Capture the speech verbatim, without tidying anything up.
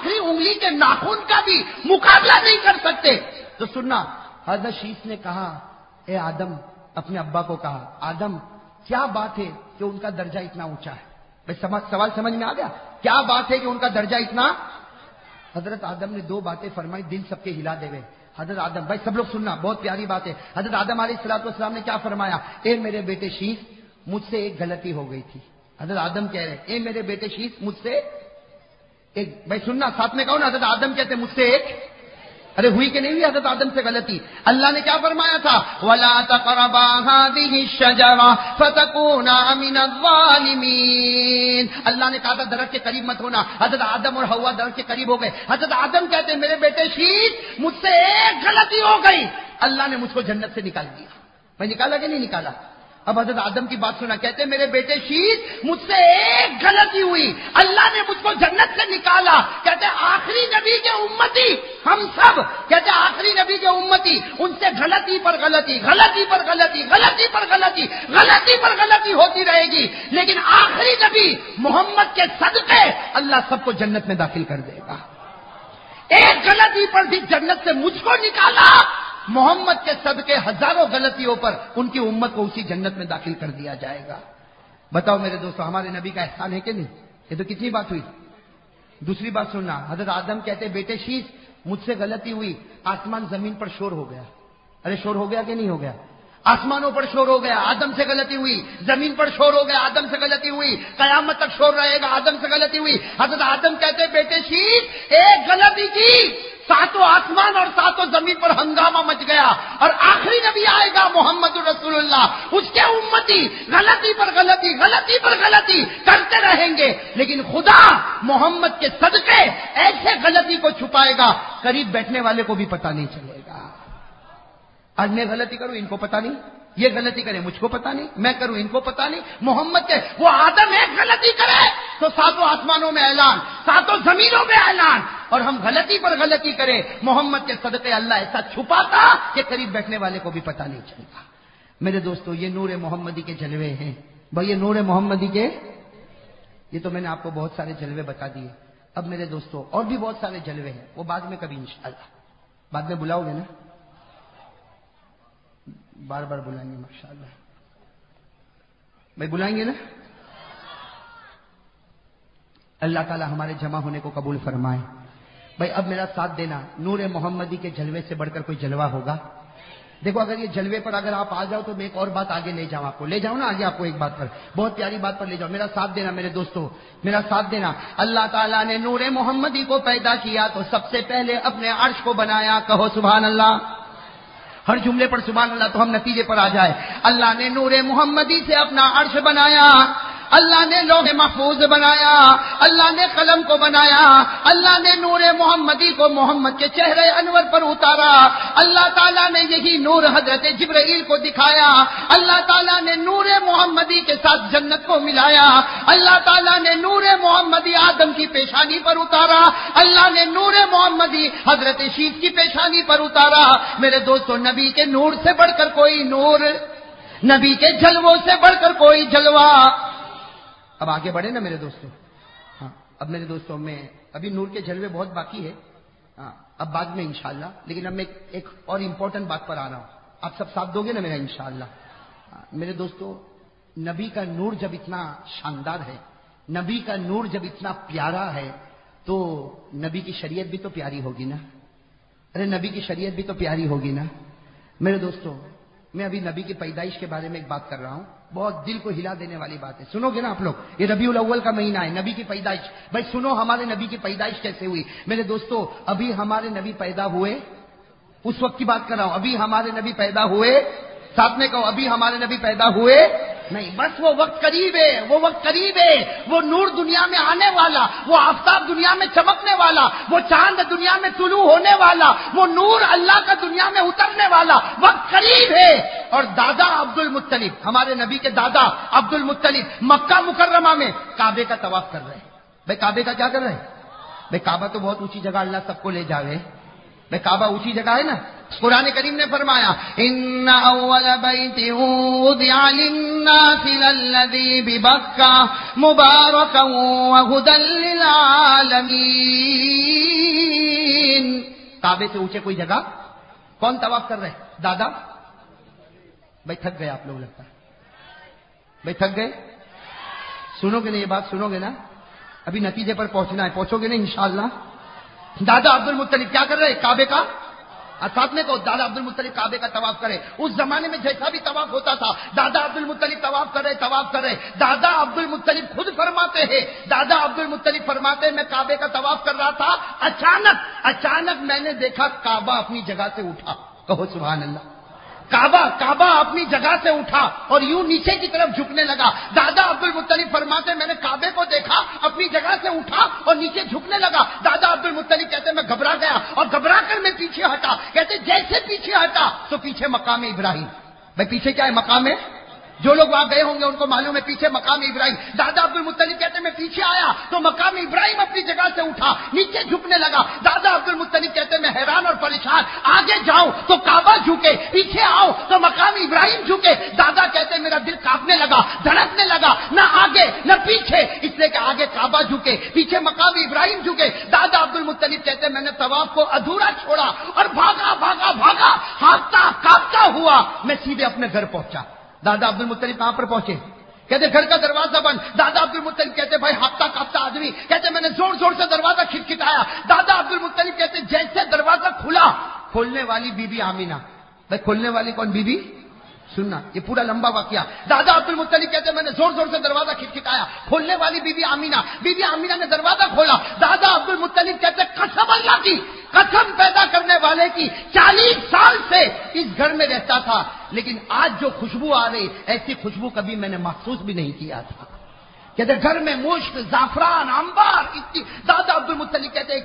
آخری انگلی کے ناخن کا بھی مقابلہ نہیں کر سکتے. تو سننا، حضرت شیش نے کہا اے آدم، اپنے ابا کو کہا آدم کیا بات ہے کہ ان کا درجہ اتنا اونچا ہے؟ بھائی سمجھ سوال سمجھ میں آ گیا؟ کیا بات ہے کہ ان کا درجہ اتنا؟ حضرت آدم نے دو باتیں فرمائی، دل سب کے ہلا دے گئے. حضرت آدم، بھائی سب لوگ سننا، بہت پیاری بات ہے. حضرت آدم علیہ الصلوۃ والسلام نے کیا فرمایا؟ اے میرے بیٹے شیش، مجھ سے ایک غلطی ہو گئی تھی. حضرت آدم کہہ رہے اے میرے بیٹے شیش، مجھ سے ایک، بھائی سننا ساتھ میں کہو نا، حضرت آدم کہتے مجھ سے ایک، ارے ہوئی کہ نہیں ہوئی حضرت آدم سے غلطی؟ اللہ نے کیا فرمایا تھا؟ وَلَا تَقْرَبَا هَٰذِهِ الشَّجَرَةَ فَتَكُونَا مِنَ الظَّالِمِينَ. اللہ نے کہا تھا درخت کے قریب مت ہونا. حضرت آدم اور حوا درخت کے قریب ہو گئے. حضرت آدم کہتے ہیں میرے بیٹے شیش، مجھ سے ایک غلطی ہو گئی، اللہ نے مجھ کو جنت سے نکال دیا. میں نکالا کہ نہیں نکالا؟ اب حضرت آدم کی بات سنا، کہتے ہیں میرے بیٹے شیش، مجھ سے ایک غلطی ہوئی، اللہ نے مجھ کو جنت سے نکالا. کہتے ہیں آخری نبی کے امتی ہم سب، کہتے ہیں آخری نبی کے امتی، ان سے غلطی پر غلطی غلطی پر غلطی غلطی پر غلطی غلطی پر غلطی ہوتی رہے گی، لیکن آخری نبی محمد کے صدقے اللہ سب کو جنت میں داخل کر دے گا. ایک غلطی پر بھی جنت سے مجھ کو نکالا، محمد کے صدقے ہزاروں غلطیوں پر ان کی امت کو اسی جنت میں داخل کر دیا جائے گا. بتاؤ میرے دوستو، ہمارے نبی کا احسان ہے کہ نہیں؟ یہ تو کتنی بات ہوئی. دوسری بات سننا، حضرت آدم کہتے بیٹے شیش، مجھ سے غلطی ہوئی، آسمان زمین پر شور ہو گیا. ارے شور ہو گیا کہ نہیں ہو گیا؟ آسمانوں پر شور ہو گیا، آدم سے غلطی ہوئی. زمین پر شور ہو گیا، آدم سے غلطی ہوئی. قیامت تک شور رہے گا، آدم سے غلطی ہوئی. حضرت آدم کہتے بیٹے شیش، ایک غلطی کی، ساتوں آسمان اور ساتوں زمین پر ہنگامہ مچ گیا. اور آخری نبی آئے گا محمد رسول اللہ، اس کے امتی غلطی پر غلطی غلطی پر غلطی کرتے رہیں گے، لیکن خدا محمد کے صدقے ایسے غلطی کو چھپائے گا قریب بیٹھنے والے کو بھی پتہ نہیں چلے گا. آج میں غلطی کروں ان کو پتہ نہیں، یہ غلطی کرے مجھ کو پتہ نہیں، میں کروں ان کو پتہ نہیں. محمد کے وہ آدم ایک غلطی کرے تو ساتوں آسمانوں میں اعلان، ساتوں زمینوں میں اعلان. اور ہم غلطی پر غلطی کریں، محمد کے صدقے اللہ ایسا چھپاتا کہ قریب بیٹھنے والے کو بھی پتہ نہیں چلتا. میرے دوستو، یہ نور محمدی کے جلوے ہیں. بھائی یہ نور محمدی کے، یہ تو میں نے آپ کو بہت سارے جلوے بتا دیے. اب میرے دوستو اور بھی بہت سارے جلوے ہیں، وہ بعد میں کبھی انشاءاللہ. بعد میں بلاؤ گے نا؟ بار بار بلائیں گے ماشاءاللہ. بھائی بلائیں گے نا؟ اللہ تعالی ہمارے جمع ہونے کو قبول فرمائے. بھائی اب میرا ساتھ دینا، نور محمدی کے جلوے سے بڑھ کر کوئی جلوہ ہوگا؟ دیکھو اگر یہ جلوے پر اگر آپ آ جاؤ تو میں ایک اور بات آگے لے جاؤں، آپ کو لے جاؤں نا آگے، آپ کو ایک بات پر، بہت پیاری بات پر لے جاؤں. میرا ساتھ دینا میرے دوستو، میرا ساتھ دینا. اللہ تعالیٰ نے نور محمدی کو پیدا کیا تو سب سے پہلے اپنے عرش کو بنایا. کہو سبحان اللہ. ہر جملے پر سبحان اللہ تو ہم نتیجے پر آ جائے. اللہ نے نور محمدی سے اپنا عرش بنایا، اللہ نے لوح محفوظ بنایا، اللہ نے قلم کو بنایا، اللہ نے نور محمدی کو محمد کے چہرے انور پر اتارا. اللہ تعالیٰ نے یہی نور حضرت جبرائیل کو دکھایا. اللہ تعالیٰ نے نور محمدی کے ساتھ جنت کو ملایا. اللہ تعالیٰ نے نور محمدی آدم کی پیشانی پر اتارا. اللہ نے نور محمدی حضرت شیش کی پیشانی پر اتارا. میرے دوستو، نبی کے نور سے بڑھ کر کوئی نور، نبی کے جلووں سے بڑھ کر کوئی جلوہ. اب آگے بڑھے نا میرے دوستوں. ہاں اب میرے دوستوں میں ابھی نور کے جلوے بہت باقی ہے، ہاں اب بعد میں انشاءاللہ، لیکن اب میں ایک اور امپورٹنٹ بات پر آ رہا ہوں. آپ سب ساتھ دو گے نا میرا انشاءاللہ؟ میرے دوستوں، نبی کا نور جب اتنا شاندار ہے، نبی کا نور جب اتنا پیارا ہے، تو نبی کی شریعت بھی تو پیاری ہوگی نا. ارے نبی کی شریعت بھی تو پیاری ہوگی نا. میرے دوستوں، میں ابھی نبی کی پیدائش کے بارے میں ایک بات کر رہا ہوں، بہت دل کو ہلا دینے والی بات ہے. سنو گے نا آپ لوگ؟ یہ ربیع الاول کا مہینہ ہے، نبی کی پیدائش. بھائی سنو ہمارے نبی کی پیدائش کیسے ہوئی. میرے دوستو، ابھی ہمارے نبی پیدا ہوئے، اس وقت کی بات کر رہا ہوں. ابھی ہمارے نبی پیدا ہوئے، ساتھ میں کہو ابھی ہمارے نبی پیدا ہوئے نہیں، بس وہ وقت قریب ہے، وہ وقت قریب ہے. وہ نور دنیا میں آنے والا، وہ آفتاب دنیا میں چمکنے والا، وہ چاند دنیا میں طلوع ہونے والا، وہ نور اللہ کا دنیا میں اترنے والا وقت قریب ہے. اور دادا عبد المطلب، ہمارے نبی کے دادا عبد المطلب مکہ مکرمہ میں کعبے کا طواف کر رہے ہیں. بھائی کعبے کا کیا کر رہے ہیں؟ بھائی کعبہ تو بہت اونچی جگہ، اللہ سب کو لے جاوے. بھائی کعبہ اونچی جگہ ہے نا. قرآن کریم نے فرمایا ان اول بیت وضع للناس للذی ببکہ مبارکا وہدی للعالمین. کعبے سے اونچے کوئی جگہ؟ کون طواف کر رہے؟ دادا؟ بھائی تھک گئے آپ لوگ لگتا ہے، بھائی تھک گئے؟ سنو گے نا یہ بات؟ سنو گے نا؟ ابھی نتیجے پر پہنچنا ہے، پہنچو گے نا انشاءاللہ؟ دادا عبد المطلب کیا کر رہے؟ کعبے کا ساتھ میں کو دادا عبد المطلب کعبے کا طواف کرے. اس زمانے میں جیسا بھی طواف ہوتا تھا دادا عبد المطلب طواف کرے طواف کرے. دادا عبد المطلب خود فرماتے ہیں، دادا عبد المطلب فرماتے ہیں میں کعبے کا طواف کر رہا تھا، اچانک اچانک میں نے دیکھا کعبہ اپنی جگہ سے اٹھا. کہو سبحان اللہ. کعبہ کعبہ اپنی جگہ سے اٹھا اور یوں نیچے کی طرف جھکنے لگا. دادا عبد المطلب فرماتے میں نے کعبے کو دیکھا اپنی جگہ سے اٹھا اور نیچے جھکنے لگا. دادا عبد المطلب کہتے میں گھبرا گیا اور گھبرا کر میں پیچھے ہٹا. کہتے جیسے پیچھے ہٹا تو پیچھے مقام ابراہیم. بھائی پیچھے کیا ہے؟ مقام ہے. جو لوگ وہاں گئے ہوں گے ان کو معلوم ہے پیچھے مقام ابراہیم. دادا عبد المطلب کہتے میں پیچھے آیا تو مقام ابراہیم اپنی جگہ سے اٹھا نیچے جھکنے لگا. دادا عبد المطلب کہتے میں حیران اور پریشان، آگے جاؤں تو کعبہ جھکے، پیچھے آؤ تو مقام ابراہیم جھکے. دادا کہتے میرا دل کانپنے لگا، دھڑکنے لگا، نہ آگے نہ پیچھے، اس لیے کہ آگے کعبہ جھکے پیچھے مقام ابراہیم جھکے. دادا عبد المطلب کہتے میں نے طواف کو ادھورا چھوڑا اور بھاگا بھاگا بھاگا ہانپتا کانپتا ہوا میں سیدھے اپنے گھر پہنچا. دادا عبد المطلب کہاں پر پہنچے؟ کہتے گھر کا دروازہ بند. دادا عبد المطلب کہتے بھائی ہفتہ کاپتا آدمی. کہتے میں نے زور زور سے دروازہ کھٹکھٹایا. دادا عبد المطلب کہتے جیسے دروازہ کھلا، کھولنے والی بی بی آمینہ. بھائی کھولنے والی کون؟ بی بی. سننا یہ پورا لمبا واقعہ. دادا عبد المطلب کہتے میں نے زور زور سے دروازہ کھٹکھٹایا، کھولنے والی بی بی آمینہ. بی بی آمینہ نے دروازہ کھولا. دادا عبد المطلب کہتے قسم اللہ کی، قسم پیدا کرنے والے کی، چالیس سال سے اس گھر میں رہتا تھا لیکن آج جو خوشبو آ رہی ایسی خوشبو کبھی میں نے محسوس بھی نہیں کیا تھا. کہتے گھر میں مشک، زعفران، عنبر. دادا عبد المطلب کہتے